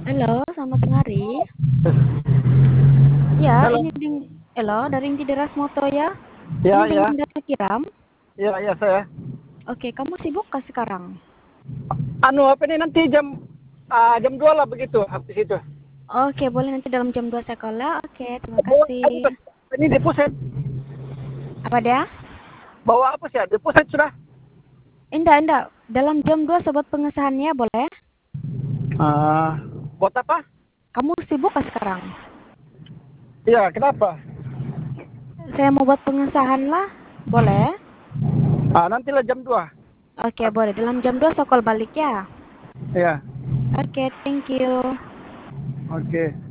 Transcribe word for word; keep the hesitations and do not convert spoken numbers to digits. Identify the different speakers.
Speaker 1: Halo, selamat tengah hari. Ya,
Speaker 2: Halo.
Speaker 1: ini ding Halo, dari Intideras Moto ya.
Speaker 2: Ya,
Speaker 1: Ini
Speaker 2: ya.
Speaker 1: dengan Dana Kiram.
Speaker 2: Ya, ya saya.
Speaker 1: Oke, kamu sibuk kah sekarang?
Speaker 2: Anu apa ini nanti jam ah, jam dua lah begitu habis itu.
Speaker 1: Oke, boleh nanti dalam jam dua saya call ya. Oke, terima
Speaker 2: Bawa anu
Speaker 1: kasih.
Speaker 2: kan, ini deposit.
Speaker 1: Apa dia?
Speaker 2: Bawa apa sih? Deposit sudah.
Speaker 1: Indah, indah. Dalam jam dua sobat pengesahannya boleh?
Speaker 2: Ah, buat apa?
Speaker 1: Kamu sibuk kah sekarang?
Speaker 2: Iya, kenapa?
Speaker 1: Saya mau buat pengesahan lah. Boleh?
Speaker 2: Ah, nantilah jam dua.
Speaker 1: Oke, boleh. Dalam jam dua saya call balik ya.
Speaker 2: Iya.
Speaker 1: Oke, thank you.
Speaker 2: Oke.